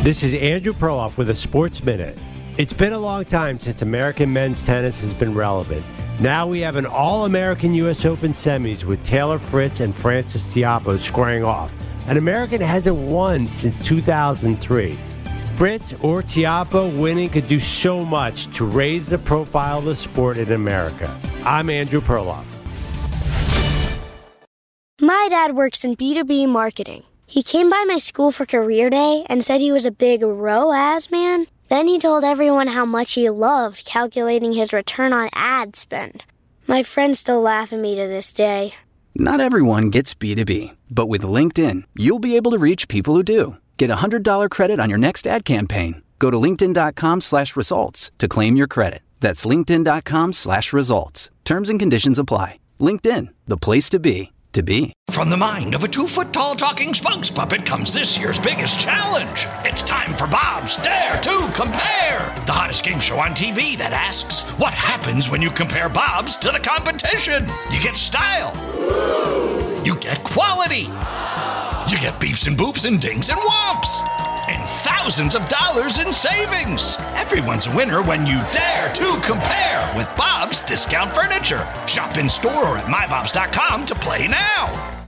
This is Andrew Perloff with a Sports Minute. It's been a long time since American men's tennis has been relevant. Now we have an All-American U.S. Open semis with Taylor Fritz and Frances Tiafoe squaring off. An American hasn't won since 2003. Fritz or Tiafoe winning could do so much to raise the profile of the sport in America. I'm Andrew Perloff. My dad works in B2B marketing. He came by my school for career day and said he was a big ROAS man. Then he told everyone how much he loved calculating his return on ad spend. My friends still laugh at me to this day. Not everyone gets B2B, but with LinkedIn, you'll be able to reach people who do. Get $100 credit on your next ad campaign. Go to linkedin.com/results to claim your credit. That's linkedin.com/results. Terms and conditions apply. LinkedIn, the place to be. From the mind of a 2-foot-tall talking spokes puppet comes this year's biggest challenge. It's time for Bob's Dare to Compare, the hottest game show on TV that asks, what happens when you compare Bob's to the competition? You get style. You get quality. You get beeps and boops and dings and whomps. And thousands of dollars in savings. Everyone's a winner when you dare to compare with Bob's Discount Furniture. Shop in store or at mybobs.com to play now.